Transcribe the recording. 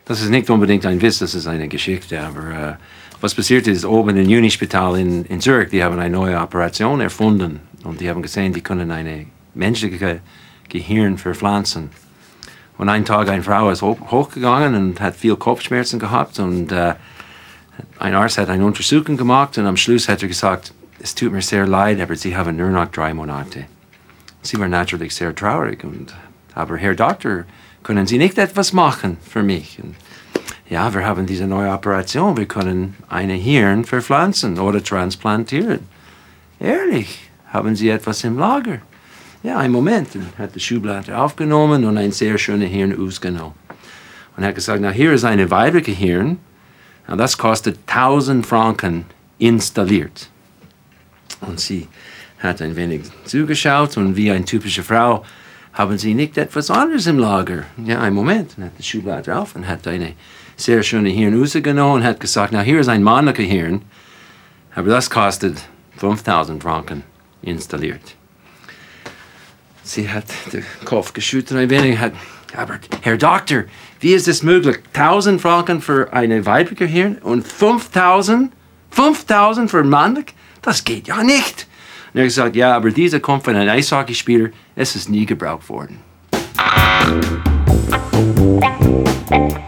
Das ist nicht unbedingt ein Witz, das ist eine Geschichte. Aber was passiert ist, oben im Unispital in Zürich, die haben eine neue Operation erfunden. Und die haben gesehen, die können eine menschliche Gehirn verpflanzen. Und einen Tag eine Frau ist hochgegangen und hat viel Kopfschmerzen gehabt. Und ein Arzt hat eine Untersuchung gemacht und am Schluss hat er gesagt, es tut mir sehr leid, aber Sie haben nur noch 3 Monate. Sie war natürlich sehr traurig. Aber Herr Doktor, können Sie nicht etwas machen für mich? Und ja, wir haben diese neue Operation. Wir können eine Hirn verpflanzen oder transplantieren. Ehrlich, haben Sie etwas im Lager? Ja, einen Moment. Er hat die Schublade aufgenommen und ein sehr schönes Hirn ausgenommen. Und er hat gesagt, na, hier ist eine weibliche Hirn. Und das kostet 1000 Franken installiert. Und sie hat ein wenig zugeschaut und wie eine typische Frau, haben Sie nicht etwas anderes im Lager? Ja, einen Moment. Und hat die Schublade auf und hat eine sehr schöne Hirn rausgenommen und hat gesagt, na, hier ist ein männliches Hirn, aber das kostet 5000 Franken installiert. Sie hat den Kopf geschüttelt ein wenig und hat, aber Herr Doktor, wie ist es möglich? 1000 Franken für eine weibliche Hirn und 5000 für männlich? Das geht ja nicht. Und er hat gesagt, ja, aber dieser kommt von einem Eishockeyspieler, es ist nie gebraucht worden.